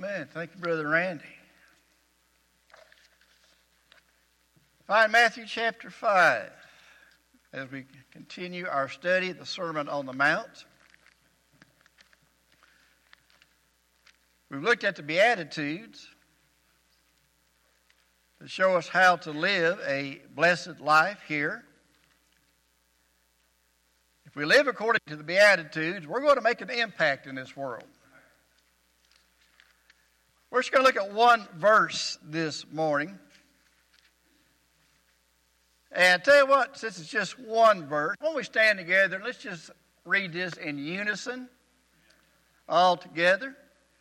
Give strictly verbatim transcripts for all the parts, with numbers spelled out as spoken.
Amen. Thank you, Brother Randy. Find Matthew chapter five as we continue our study of the Sermon on the Mount. We've looked at the Beatitudes to show us how to live a blessed life here. If we live according to the Beatitudes, we're going to make an impact in this world. We're just going to look at one verse this morning. And I tell you what, since it's just one verse, why don't we stand together and let's just read this in unison, all together.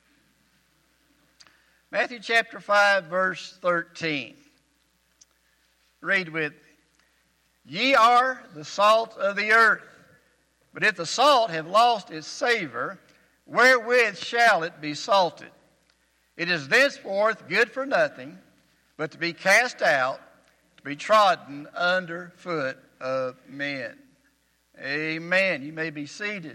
Matthew chapter five, verse thirteen. Read with me. Ye are the salt of the earth, but if the salt have lost its savor, wherewith shall it be salted? It is thenceforth good for nothing, but to be cast out, to be trodden under foot of men. Amen. You may be seated.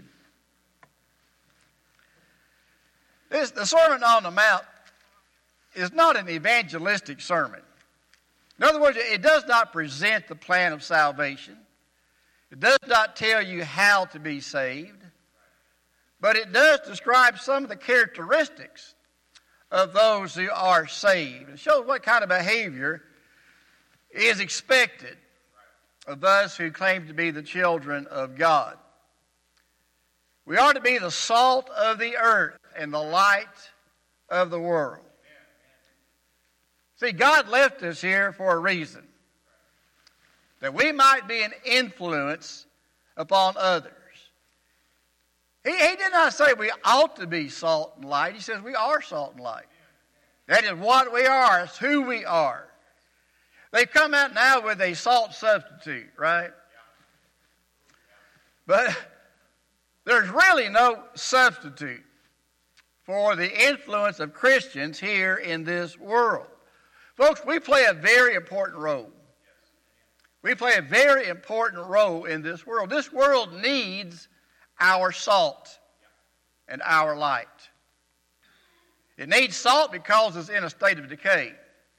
This, the Sermon on the Mount is not an evangelistic sermon. In other words, it does not present the plan of salvation. It does not tell you how to be saved. But it does describe some of the characteristics of those who are saved. It shows what kind of behavior is expected of us who claim to be the children of God. We are to be the salt of the earth and the light of the world. See, God left us here for a reason. That we might be an influence upon others. He, he did not say we ought to be salt and light. He says we are salt and light. That is what we are. It's who we are. They've come out now with a salt substitute, right? But there's really no substitute for the influence of Christians here in this world. Folks, we play a very important role. We play a very important role in this world. This world needs our salt and our light. It needs salt because it's in a state of decay.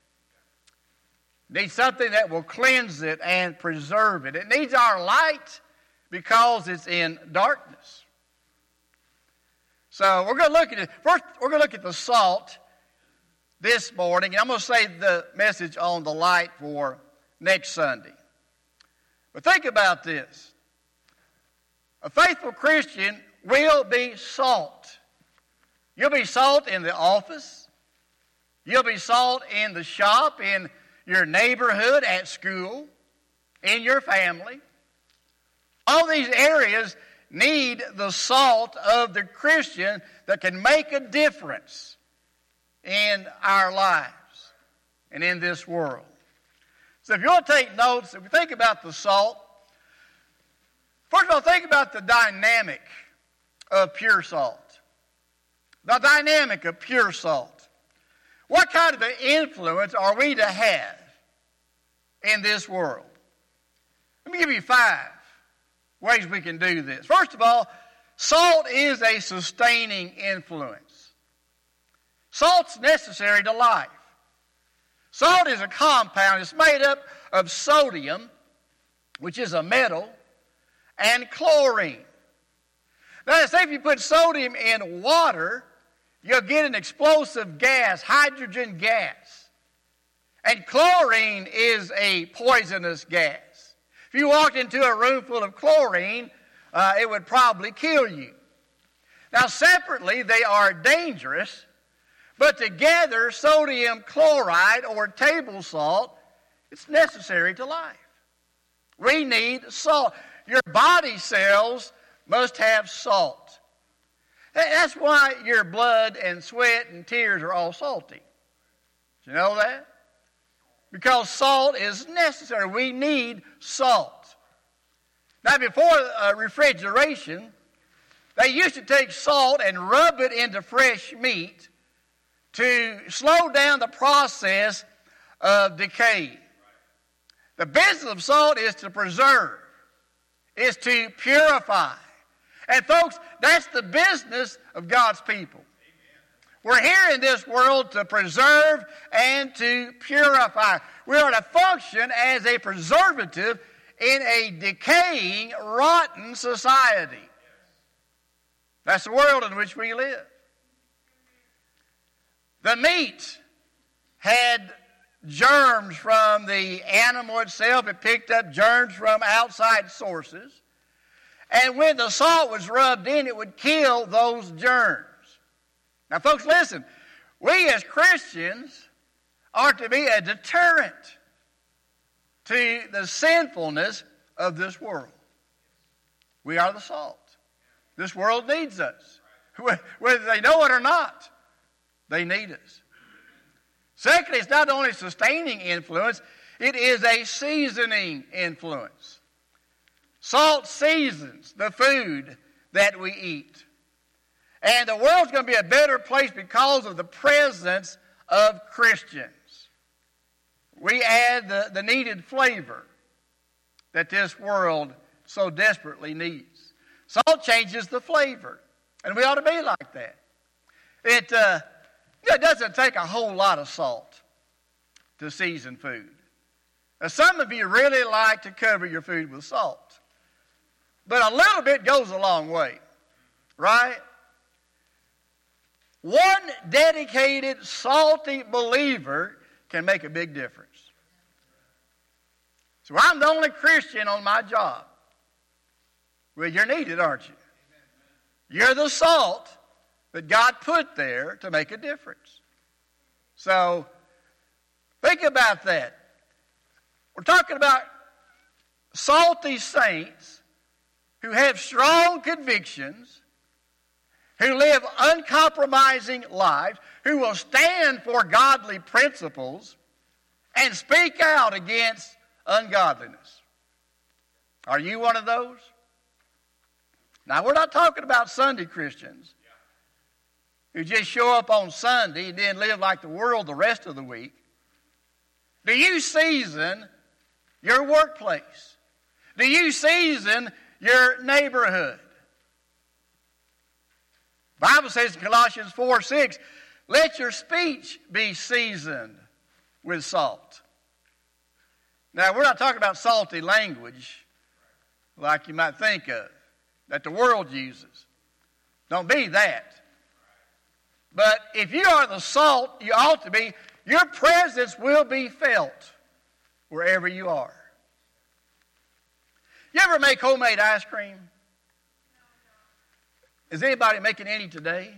It needs something that will cleanse it and preserve it. It needs our light because it's in darkness. So we're going to look at it. First, we're going to look at the salt this morning. And I'm going to save the message on the light for next Sunday. But think about this. A faithful Christian will be salt. You'll be salt in the office. You'll be salt in the shop, in your neighborhood, at school, in your family. All these areas need the salt of the Christian that can make a difference in our lives and in this world. So if you want to take notes, if we think about the salt, first of all, think about the dynamic of pure salt. The dynamic of pure salt. What kind of an influence are we to have in this world? Let me give you five ways we can do this. First of all, salt is a sustaining influence. Salt's necessary to life. Salt is a compound. It's made up of sodium, which is a metal, and chlorine. Now, say if you put sodium in water, you'll get an explosive gas, hydrogen gas. And chlorine is a poisonous gas. If you walked into a room full of chlorine, uh, it would probably kill you. Now, separately, they are dangerous, but together, sodium chloride or table salt, it's necessary to life. We need salt. Your body cells must have salt. That's why your blood and sweat and tears are all salty. Did you know that? Because salt is necessary. We need salt. Now, before uh, refrigeration, they used to take salt and rub it into fresh meat to slow down the process of decay. The business of salt is to preserve, is to purify. And folks, that's the business of God's people. We're here in this world to preserve and to purify. We are to function as a preservative in a decaying, rotten society. That's the world in which we live. The meat had germs from the animal itself. It picked up germs from outside sources. And when the salt was rubbed in, it would kill those germs. Now, folks, listen. We as Christians are to be a deterrent to the sinfulness of this world. We are the salt. This world needs us. Whether they know it or not, they need us. Secondly, it's not only sustaining influence, it is a seasoning influence. Salt seasons the food that we eat. And the world's going to be a better place because of the presence of Christians. We add the, the needed flavor that this world so desperately needs. Salt changes the flavor, and we ought to be like that. It, uh, it doesn't take a whole lot of salt to season food. Now, some of you really like to cover your food with salt, but a little bit goes a long way, right? One dedicated, salty believer can make a big difference. So I'm the only Christian on my job. Well, you're needed, aren't you? You're the salt that God put there to make a difference. So think about that. We're talking about salty saints who have strong convictions, who live uncompromising lives, who will stand for godly principles and speak out against ungodliness. Are you one of those? Now, we're not talking about Sunday Christians who just show up on Sunday and then live like the world the rest of the week. Do you season your workplace? Do you season your neighborhood? The Bible says in Colossians four six, let your speech be seasoned with salt. Now, we're not talking about salty language like you might think of, that the world uses. Don't be that. But if you are the salt you ought to be, your presence will be felt wherever you are. You ever make homemade ice cream? Is anybody making any today?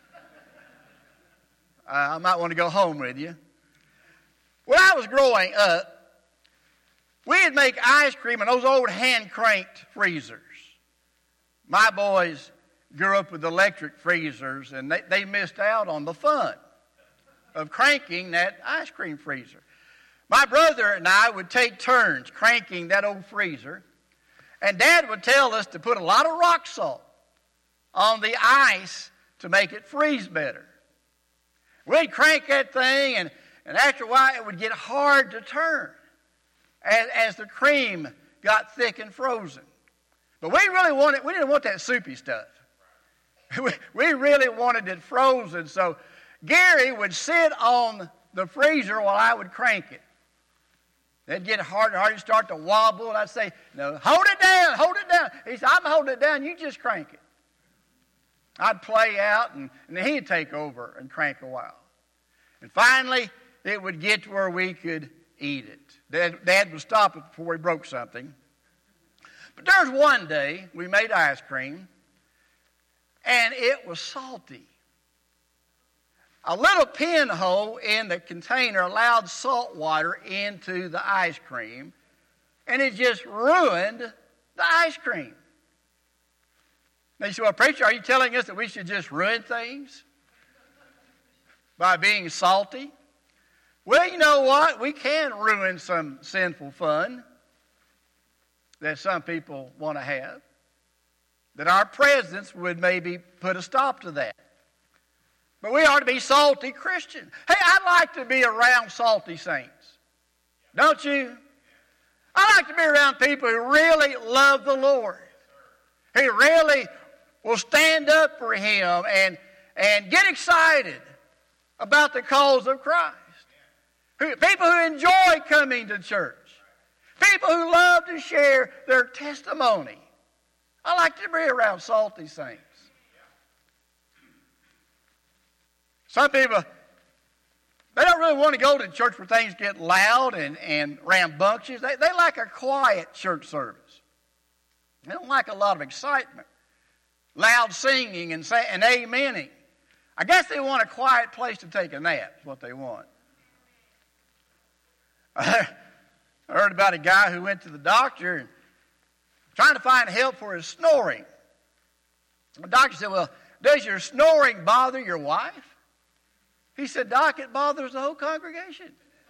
I might want to go home with you. When I was growing up, we'd make ice cream in those old hand-cranked freezers. My boys grew up with electric freezers, and they, they missed out on the fun of cranking that ice cream freezer. My brother and I would take turns cranking that old freezer, and Dad would tell us to put a lot of rock salt on the ice to make it freeze better. We'd crank that thing, and, and after a while it would get hard to turn as, as the cream got thick and frozen. But we really wanted, we didn't want that soupy stuff. We, we really wanted it frozen, so Gary would sit on the freezer while I would crank it. They'd get harder and harder, start to wobble, and I'd say, no, hold it down, hold it down. He said, I'm holding it down, you just crank it. I'd play out, and, and then he'd take over and crank a while. And finally, it would get to where we could eat it. Dad, Dad would stop it before he broke something. But there was one day we made ice cream, and it was salty. A little pinhole in the container allowed salt water into the ice cream, and it just ruined the ice cream. Now you say, well, preacher, are you telling us that we should just ruin things by being salty? Well, you know what? We can ruin some sinful fun that some people want to have. That our presence would maybe put a stop to that. But we are to be salty Christians. Hey, I like to be around salty saints. Don't you? I like to be around people who really love the Lord. Who really will stand up for Him and, and get excited about the cause of Christ. Who, people who enjoy coming to church. People who love to share their testimony. I like to be around salty saints. Some people, they don't really want to go to church where things get loud and, and rambunctious. They, they like a quiet church service. They don't like a lot of excitement, loud singing and, say, and amening. I guess they want a quiet place to take a nap is what they want. I heard about a guy who went to the doctor and trying to find help for his snoring. The doctor said, well, does your snoring bother your wife? He said, Doc, it bothers the whole congregation.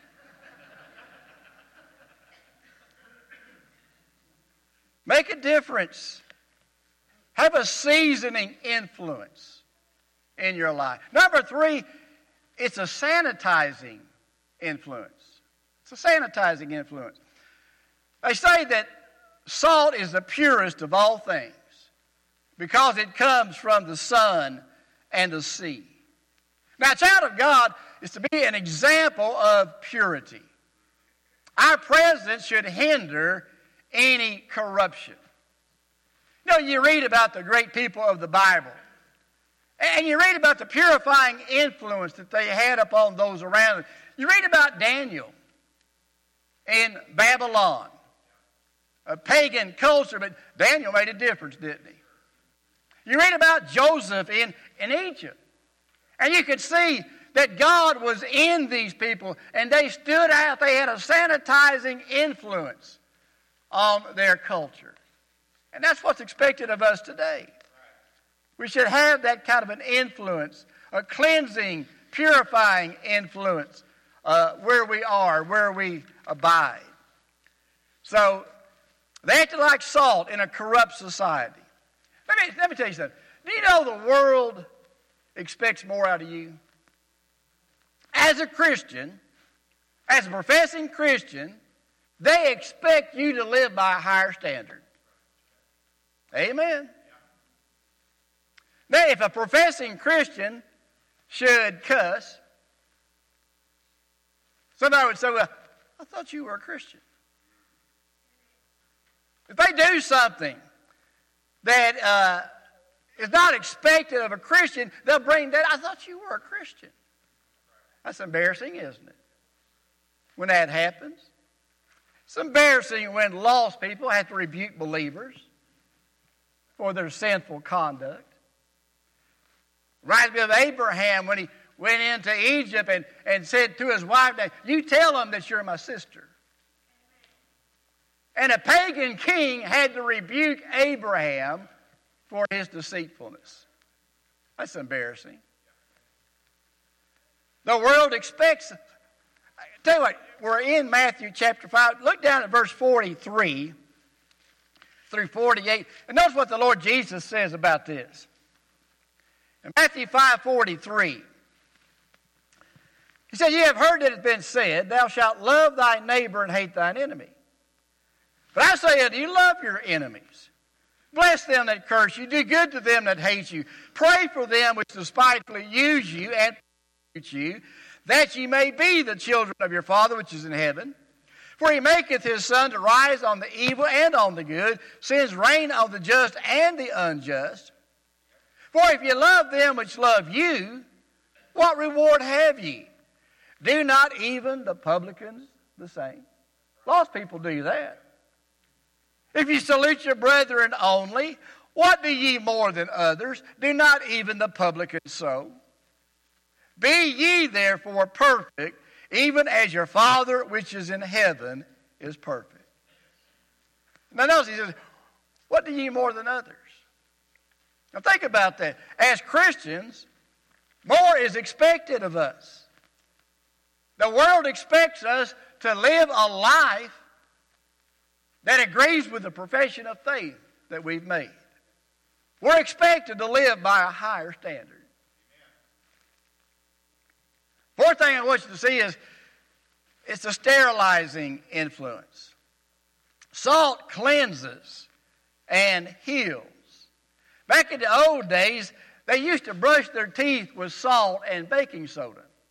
Make a difference. Have a seasoning influence in your life. Number three, it's a sanitizing influence. It's a sanitizing influence. They say that salt is the purest of all things because it comes from the sun and the sea. Now, a child of God is to be an example of purity. Our presence should hinder any corruption. You know, you read about the great people of the Bible, and you read about the purifying influence that they had upon those around them. You read about Daniel in Babylon, a pagan culture, but Daniel made a difference, didn't he? You read about Joseph in, in Egypt, and you could see that God was in these people, and they stood out. They had a sanitizing influence on their culture. And that's what's expected of us today. We should have that kind of an influence, a cleansing, purifying influence uh, where we are, where we abide. So, they acted like salt in a corrupt society. Let me, let me tell you something. Do you know the world expects more out of you? As a Christian, as a professing Christian, they expect you to live by a higher standard. Amen. Now, if a professing Christian should cuss, somebody would say, well, I thought you were a Christian. If they do something that uh, is not expected of a Christian, they'll bring that, I thought you were a Christian. That's embarrassing, isn't it? When that happens. It's embarrassing when lost people have to rebuke believers for their sinful conduct. Reminds me of Abraham when he went into Egypt and, and said to his wife, you tell them that you're my sister. And a pagan king had to rebuke Abraham for his deceitfulness. That's embarrassing. The world expects. I tell you what, we're in Matthew chapter five. Look down at verse forty-three through forty-eight. And notice what the Lord Jesus says about this. In Matthew five forty-three, he said, "You have heard that it has been said, thou shalt love thy neighbor and hate thine enemy. But I say unto you, love your enemies. Bless them that curse you. Do good to them that hate you. Pray for them which despitefully use you and persecute you, that ye may be the children of your Father which is in heaven. For he maketh his sun to rise on the evil and on the good, sends rain on the just and the unjust. For if ye love them which love you, what reward have ye? Do not even the publicans the same?" Lost people do that. "If ye salute your brethren only, what do ye more than others? Do not even the publicans so? Be ye therefore perfect, even as your Father which is in heaven is perfect." Now notice he says, what do ye more than others? Now think about that. As Christians, more is expected of us. The world expects us to live a life that agrees with the profession of faith that we've made. We're expected to live by a higher standard. Fourth thing I want you to see is it's a sterilizing influence. Salt cleanses and heals. Back in the old days, they used to brush their teeth with salt and baking soda.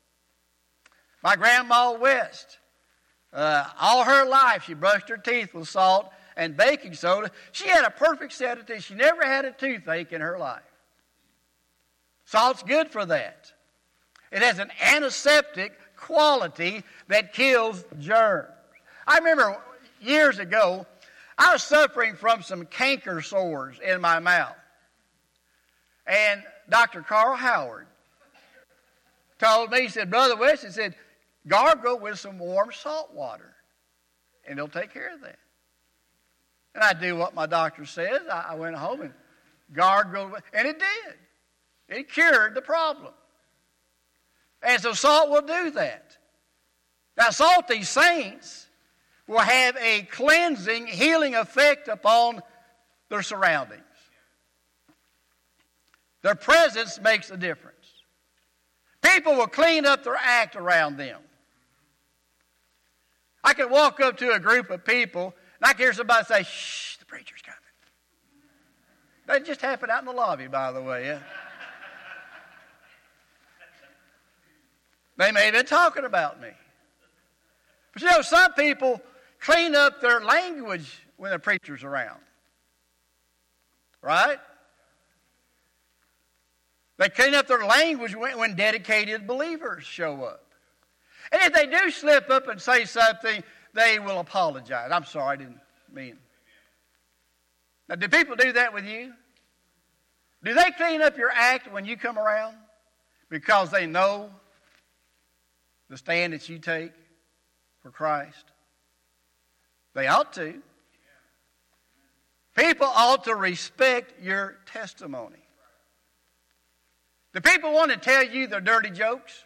My Grandma West, uh, all her life she brushed her teeth with salt and baking soda. She had a perfect set of teeth. She never had a toothache in her life. Salt's good for that. It has an antiseptic quality that kills germs. I remember years ago, I was suffering from some canker sores in my mouth. And Doctor Carl Howard told me, he said, Brother West, he said, gargle with some warm salt water, and it'll take care of that. And I do what my doctor says. I, I went home and gargled, and it did. It cured the problem. And so salt will do that. Now, salty saints will have a cleansing, healing effect upon their surroundings. Their presence makes a difference. People will clean up their act around them. I could walk up to a group of people, and I could hear somebody say, shh, the preacher's coming. That just happened out in the lobby, by the way. Yeah? They may have been talking about me. But you know, some people clean up their language when the preacher's around. Right? They clean up their language when, when dedicated believers show up. And if they do slip up and say something, they will apologize. I'm sorry, I didn't mean. Now, do people do that with you? Do they clean up your act when you come around because they know the stand that you take for Christ? They ought to. People ought to respect your testimony. Do people want to tell you their dirty jokes?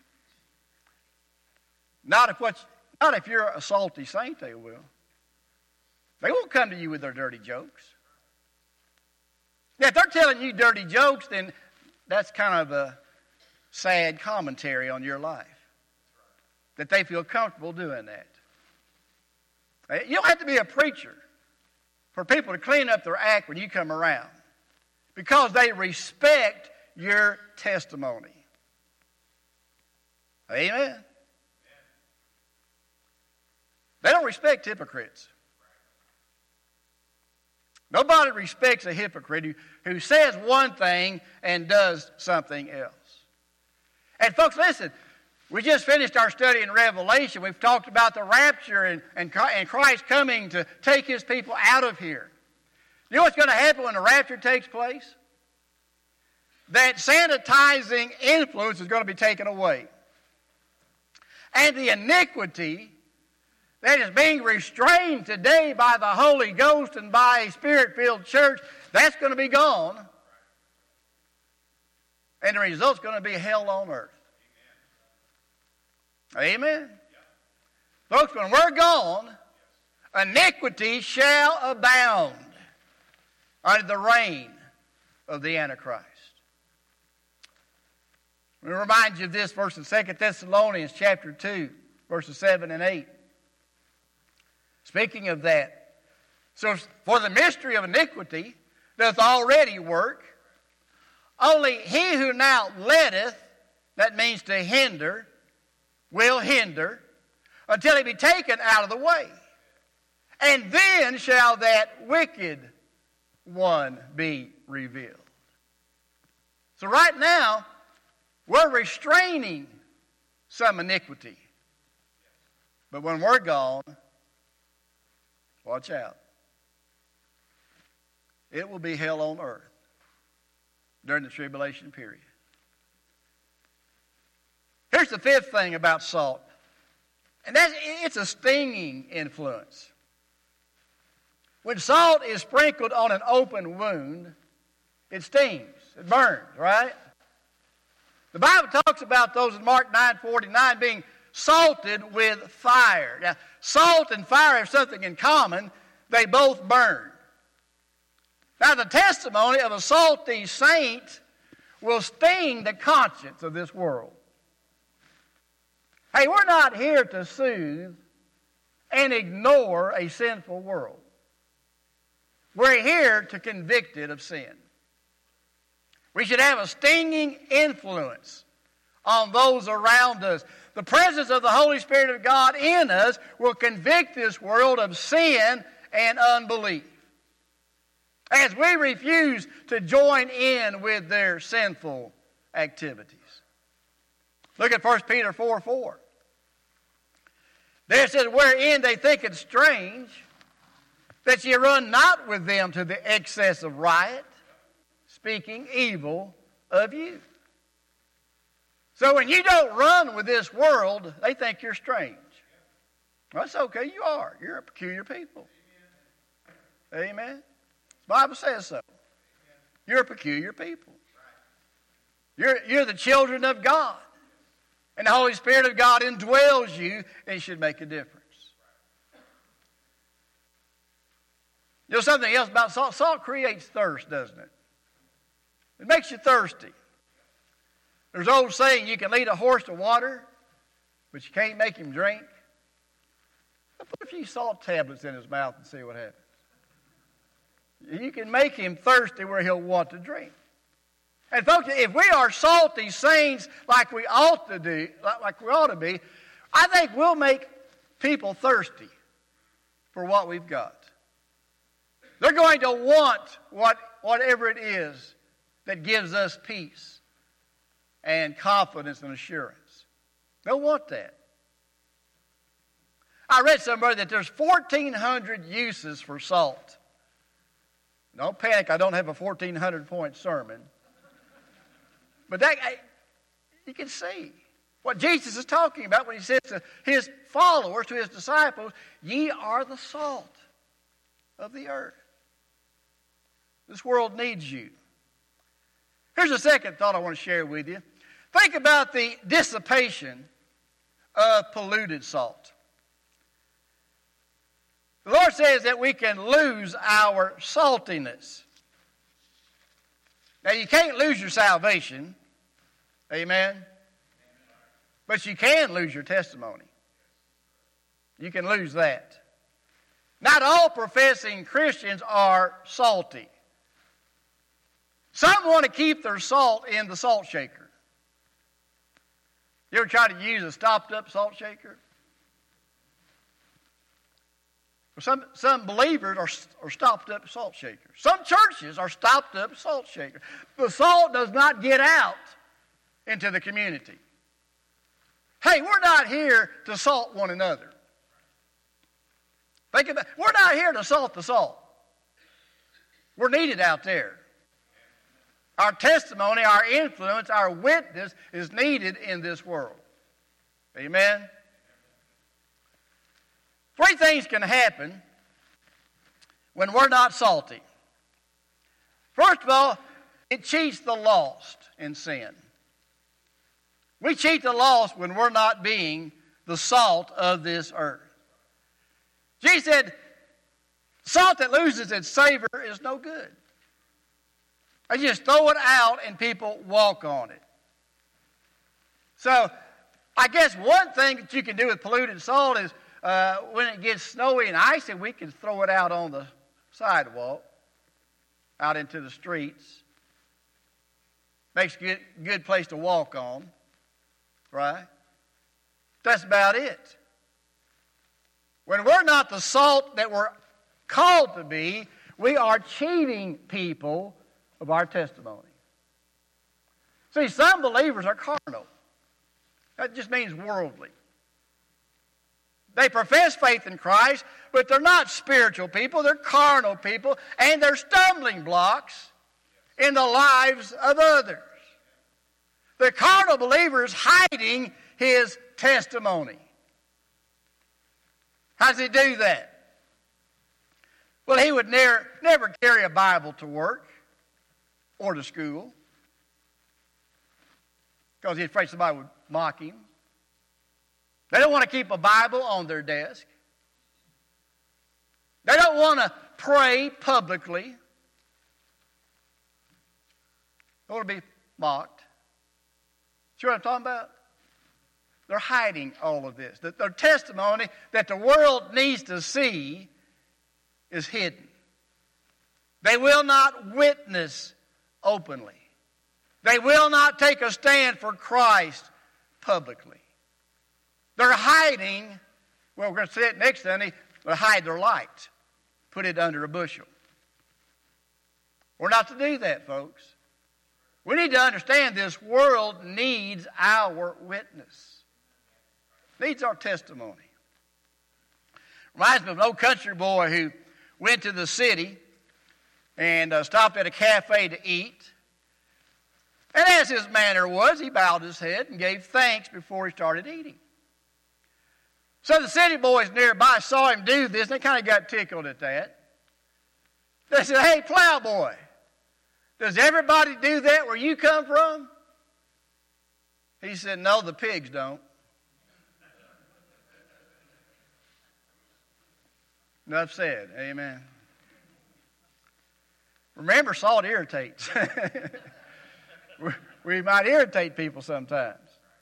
Not if what, not if you're a salty saint, they will. They won't come to you with their dirty jokes. Now, if they're telling you dirty jokes, then that's kind of a sad commentary on your life. That they feel comfortable doing that. You don't have to be a preacher for people to clean up their act when you come around, because they respect your testimony. Amen. They don't respect hypocrites. Nobody respects a hypocrite who, who says one thing and does something else. And folks, listen, we just finished our study in Revelation. We've talked about the rapture and, and, and Christ coming to take his people out of here. You know what's going to happen when the rapture takes place? That sanitizing influence is going to be taken away. And the iniquity that is being restrained today by the Holy Ghost and by a Spirit-filled church, that's going to be gone. And the result's going to be hell on earth. Amen? Amen? Yeah. Folks, when we're gone, iniquity shall abound under the reign of the Antichrist. Let me remind you of this verse in Second Thessalonians chapter two, verses seven and eight. Speaking of that, so for the mystery of iniquity doth already work, only he who now letteth, that means to hinder, will hinder, until he be taken out of the way. And then shall that wicked one be revealed. So right now, we're restraining some iniquity. But when we're gone, watch out. It will be hell on earth during the tribulation period. Here's the fifth thing about salt. And that's, it's a stinging influence. When salt is sprinkled on an open wound, it stings. It burns, right? The Bible talks about those in Mark nine forty-nine being salted with fire. Now, salt and fire have something in common. They both burn. Now, the testimony of a salty saint will sting the conscience of this world. Hey, we're not here to soothe and ignore a sinful world. We're here to convict it of sin. We should have a stinging influence on those around us. The presence of the Holy Spirit of God in us will convict this world of sin and unbelief, as we refuse to join in with their sinful activities. Look at First Peter four four. There it says, wherein they think it strange that ye run not with them to the excess of riot, speaking evil of you. So when you don't run with this world, they think you're strange. Well, that's okay, you are. You're a peculiar people. Amen. The Bible says so. You're a peculiar people. You're, you're the children of God. And the Holy Spirit of God indwells you, and it should make a difference. You know something else about salt? Salt creates thirst, doesn't it? It makes you thirsty. There's an old saying, you can lead a horse to water, but you can't make him drink. Put a few salt tablets in his mouth and see what happens. You can make him thirsty where he'll want to drink. And folks, if we are salty saints like we ought to do, like we ought to be, I think we'll make people thirsty for what we've got. They're going to want what, whatever it is that gives us peace and confidence and assurance. They'll want that. I read somewhere that there's fourteen hundred uses for salt. Don't panic, I don't have a fourteen hundred point sermon. But that, you can see what Jesus is talking about when he says to his followers, to his disciples, ye are the salt of the earth. This world needs you. Here's a second thought I want to share with you. Think about the dissipation of polluted salt. The Lord says that we can lose our saltiness. Now, you can't lose your salvation. Amen? But you can lose your testimony. You can lose that. Not all professing Christians are salty. Some want to keep their salt in the salt shaker. You ever try to use a stopped-up salt shaker? Well, some, some believers are, are stopped-up salt shakers. Some churches are stopped-up salt shakers. The salt does not get out into the community. Hey, we're not here to salt one another. Think about, we're not here to salt the salt. We're needed out there. Our testimony, our influence, our witness is needed in this world. Amen? Three things can happen when we're not salty. First of all, it cheats the lost in sin. We cheat the lost when we're not being the salt of this earth. Jesus said, salt that loses its savor is no good. I just throw it out and people walk on it. So, I guess one thing that you can do with polluted salt is uh, when it gets snowy and icy, we can throw it out on the sidewalk, out into the streets. Makes a good, good place to walk on, right? That's about it. When we're not the salt that we're called to be, we are cheating people of our testimony. See, some believers are carnal. That just means worldly. They profess faith in Christ, but they're not spiritual people. They're carnal people, and they're stumbling blocks in the lives of others. The carnal believer is hiding his testimony. How does he do that? Well, he would never, never carry a Bible to work or to school because he's afraid somebody would mock him. They don't want to keep a Bible on their desk. They don't want to pray publicly. They want to be mocked. See what I'm talking about? They're hiding all of this. Their testimony that the world needs to see is hidden. They will not witness openly. They will not take a stand for Christ publicly. They're hiding, well, we're going to say it next Sunday, they hide their light. Put it under a bushel. We're not to do that, folks. We need to understand this world needs our witness. Needs our testimony. Reminds me of an old country boy who went to the city and uh, stopped at a cafe to eat. And as his manner was, he bowed his head and gave thanks before he started eating. So the city boys nearby saw him do this, and they kind of got tickled at that. They said, "Hey, plowboy, does everybody do that where you come from?" He said, "No, the pigs don't." Enough said. Amen. Remember, salt irritates. We might irritate people sometimes.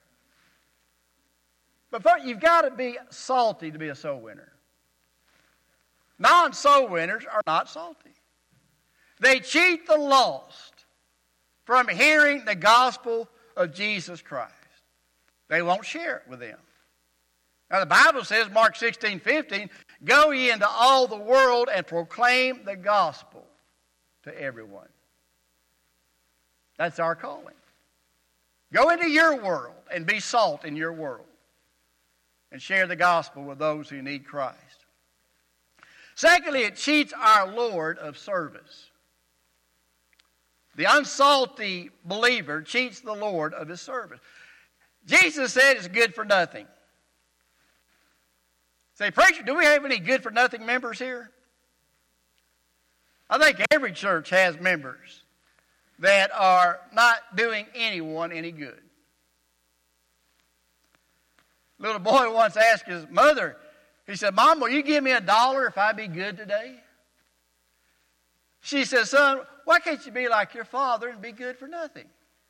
But first, you've got to be salty to be a soul winner. Non-soul winners are not salty. They cheat the lost from hearing the gospel of Jesus Christ. They won't share it with them. Now the Bible says, Mark sixteen fifteen, "Go ye into all the world and proclaim the gospel to everyone." That's our calling. Go into your world and be salt in your world and share the gospel with those who need Christ. Secondly, it cheats our Lord of service. The unsalty believer cheats the Lord of his service. Jesus said it's good for nothing. Say, "Preacher, do we have any good for nothing members here?" I think every church has members that are not doing anyone any good. Little boy once asked his mother, he said, "Mom, will you give me a dollar if I be good today?" She said, "Son, why can't you be like your father and be good for nothing?"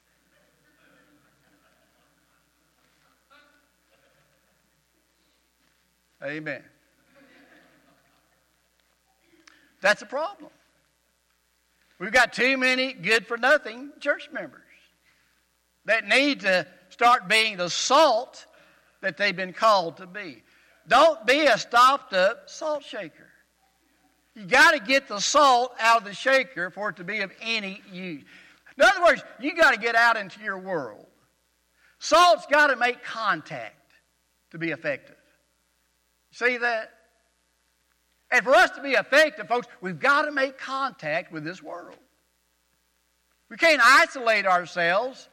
Amen. That's a problem. We've got too many good-for-nothing church members that need to start being the salt that they've been called to be. Don't be a stopped-up salt shaker. You got to get the salt out of the shaker for it to be of any use. In other words, you got to get out into your world. Salt's got to make contact to be effective. See that? And for us to be effective, folks, we've got to make contact with this world. We can't isolate ourselves.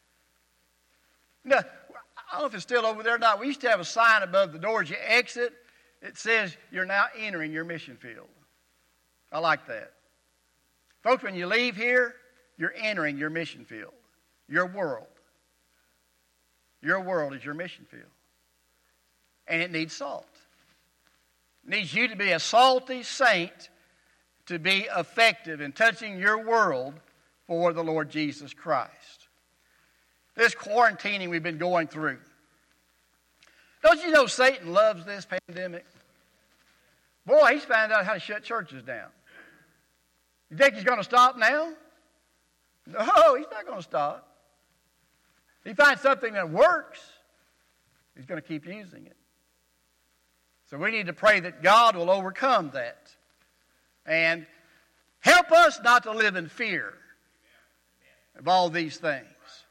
No, I don't know if it's still over there or not. We used to have a sign above the door as you exit. It says, "You're now entering your mission field." I like that. Folks, when you leave here, you're entering your mission field, your world. Your world is your mission field. And it needs salt. It needs you to be a salty saint to be effective in touching your world for the Lord Jesus Christ. This quarantining we've been going through. Don't you know Satan loves this pandemic? Boy, he's found out how to shut churches down. You think he's going to stop now? No, he's not going to stop. If he finds something that works, he's going to keep using it. So we need to pray that God will overcome that and help us not to live in fear of all these things.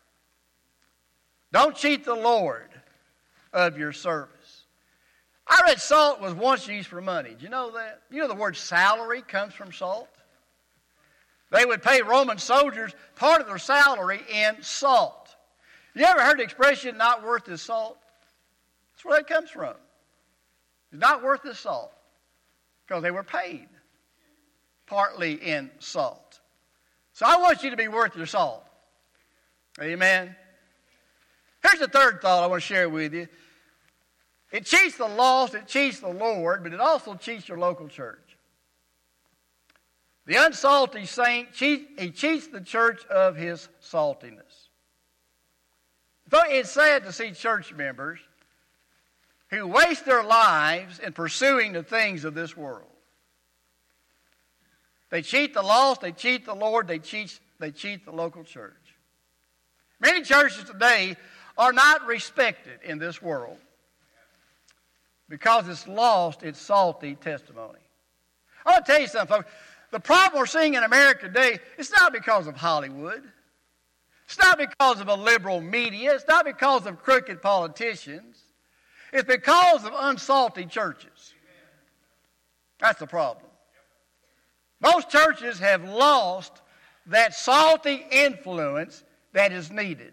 Don't cheat the Lord of your service. I read salt was once used for money. Did you know that? You know the word salary comes from salt? They would pay Roman soldiers part of their salary in salt. You ever heard the expression, "not worth his salt"? That's where that comes from. It's not worth the salt because they were paid partly in salt. So I want you to be worth your salt. Amen. Here's the third thought I want to share with you. It cheats the lost, it cheats the Lord, but it also cheats your local church. The unsalty saint, cheat, he cheats the church of his saltiness. It's sad to see church members who waste their lives in pursuing the things of this world. They cheat the lost, they cheat the Lord, they cheat, they cheat the local church. Many churches today are not respected in this world because it's lost its salty testimony. I want to tell you something, folks. The problem we're seeing in America today, it's not because of Hollywood. It's not because of a liberal media. It's not because of crooked politicians. It's because of unsalty churches. That's the problem. Most churches have lost that salty influence that is needed.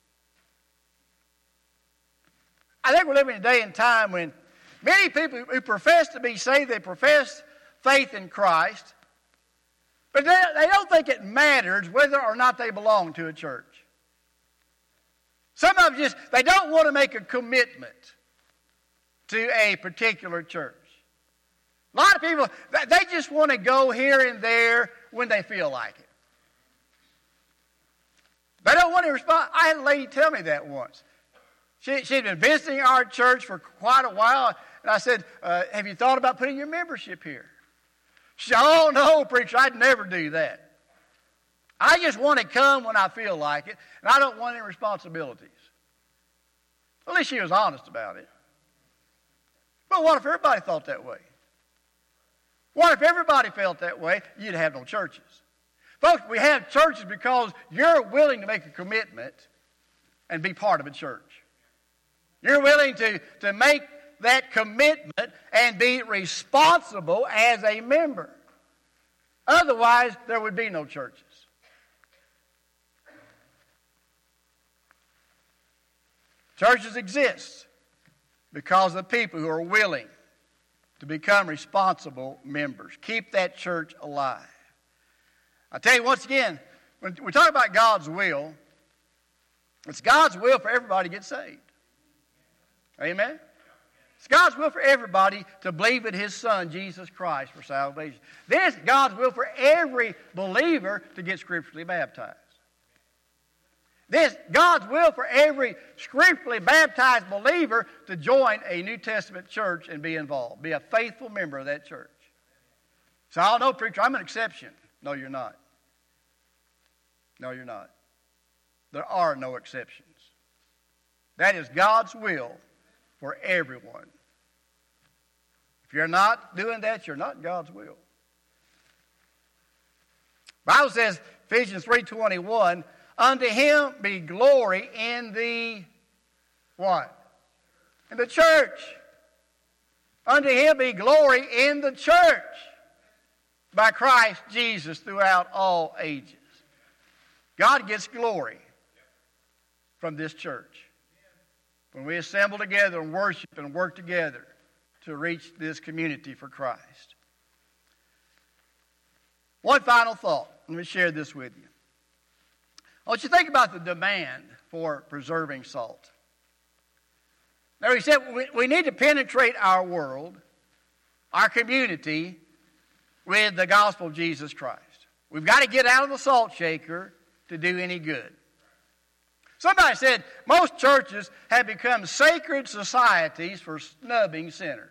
I think we're living in a day and time when many people who profess to be saved, they profess faith in Christ, but they, they don't think it matters whether or not they belong to a church. Some of them just, they don't want to make a commitment to a particular church. A lot of people, they just want to go here and there when they feel like it. They don't want to respond. I had a lady tell me that once. She, she'd been visiting our church for quite a while, and I said, uh, have you thought about putting your membership here? She said, oh, no, preacher, I'd never do that. I just want to come when I feel like it, and I don't want any responsibilities. At least she was honest about it. But what if everybody thought that way? What if everybody felt that way? You'd have no churches. Folks, we have churches because you're willing to make a commitment and be part of a church. You're willing to, to make that commitment and be responsible as a member. Otherwise, there would be no churches. Churches exist because of people who are willing to become responsible members. Keep that church alive. I tell you once again, when we talk about God's will, it's God's will for everybody to get saved. Amen? It's God's will for everybody to believe in His Son, Jesus Christ, for salvation. This is God's will for every believer to get scripturally baptized. This God's will for every scripturally baptized believer to join a New Testament church and be involved. Be a faithful member of that church. So, I don't know, preacher, I'm an exception. No, you're not. No, you're not. There are no exceptions. That is God's will for everyone. If you're not doing that, you're not God's will. The Bible says, Ephesians three twenty-one, unto Him be glory in the what? In the church. Unto Him be glory in the church by Christ Jesus throughout all ages. God gets glory from this church when we assemble together and worship and work together to reach this community for Christ. One final thought. Let me share this with you. I want you to think about the demand for preserving salt. Now, he said we, we need to penetrate our world, our community, with the gospel of Jesus Christ. We've got to get out of the salt shaker to do any good. Somebody said most churches have become sacred societies for snubbing sinners.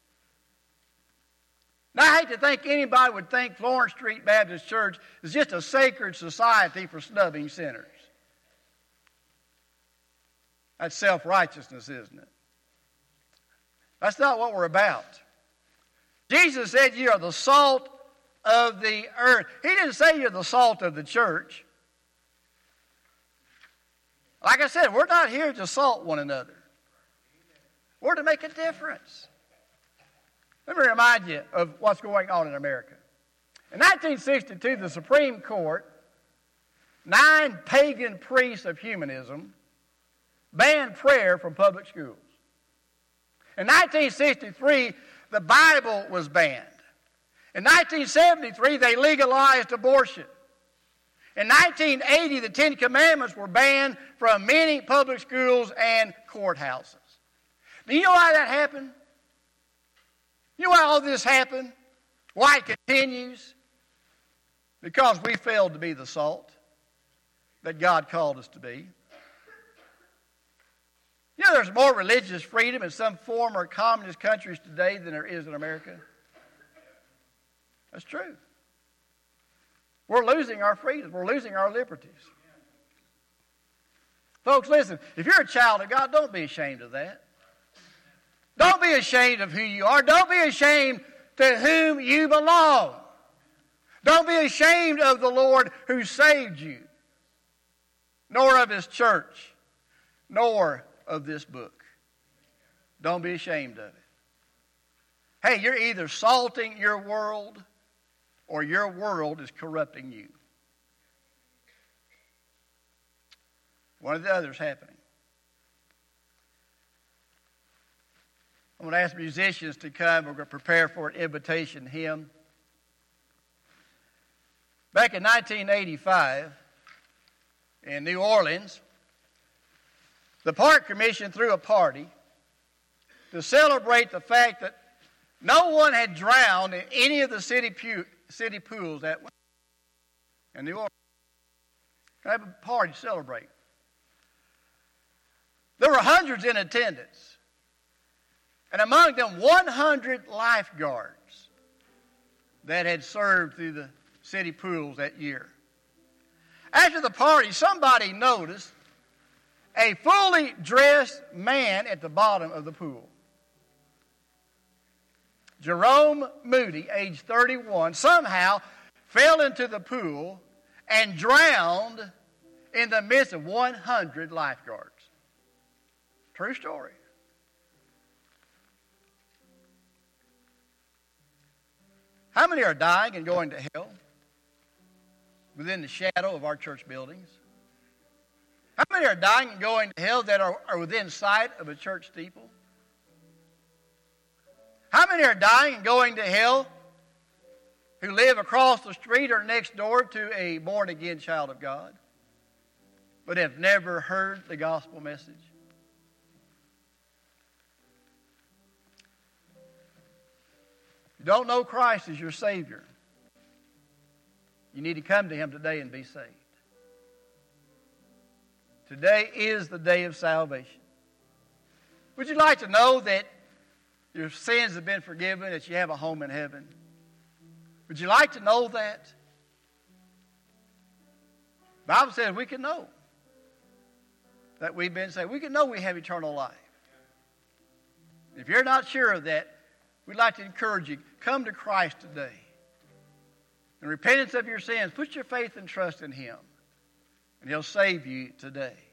Now, I hate to think anybody would think Florence Street Baptist Church is just a sacred society for snubbing sinners. That's self-righteousness, isn't it? That's not what we're about. Jesus said you are the salt of the earth. He didn't say you're the salt of the church. Like I said, we're not here to salt one another. We're to make a difference. Let me remind you of what's going on in America. In nineteen sixty-two, the Supreme Court, nine pagan priests of humanism, banned prayer from public schools. In nineteen sixty-three, the Bible was banned. In nineteen seventy-three, they legalized abortion. In nineteen eighty, the Ten Commandments were banned from many public schools and courthouses. Do you know why that happened? You know why all this happened? Why it continues? Because we failed to be the salt that God called us to be. You know there's more religious freedom in some former communist countries today than there is in America? That's true. We're losing our freedoms. We're losing our liberties. Folks, listen, if you're a child of God, don't be ashamed of that. Don't be ashamed of who you are. Don't be ashamed to whom you belong. Don't be ashamed of the Lord who saved you, nor of His church, nor of this book. Don't be ashamed of it. Hey, you're either salting your world or your world is corrupting you. One or the other is happening. I'm going to ask musicians to come. We're going to prepare for an invitation hymn. Back in nineteen eighty-five, in New Orleans, the Park Commission threw a party to celebrate the fact that no one had drowned in any of the city, pu- city pools that went in New Orleans. Have a party to celebrate. There were hundreds in attendance, and among them one hundred lifeguards that had served through the city pools that year. After the party, somebody noticed a fully dressed man at the bottom of the pool. Jerome Moody, age thirty-one, somehow fell into the pool and drowned in the midst of one hundred lifeguards. True story. How many are dying and going to hell within the shadow of our church buildings? How many are dying and going to hell that are, are within sight of a church steeple? How many are dying and going to hell who live across the street or next door to a born-again child of God, but have never heard the gospel message? If you don't know Christ as your Savior, you need to come to Him today and be saved. Today is the day of salvation. Would you like to know that your sins have been forgiven, that you have a home in heaven? Would you like to know that? The Bible says we can know that we've been saved. We can know we have eternal life. If you're not sure of that, we'd like to encourage you, come to Christ today. In repentance of your sins, put your faith and trust in Him, and He'll save you today.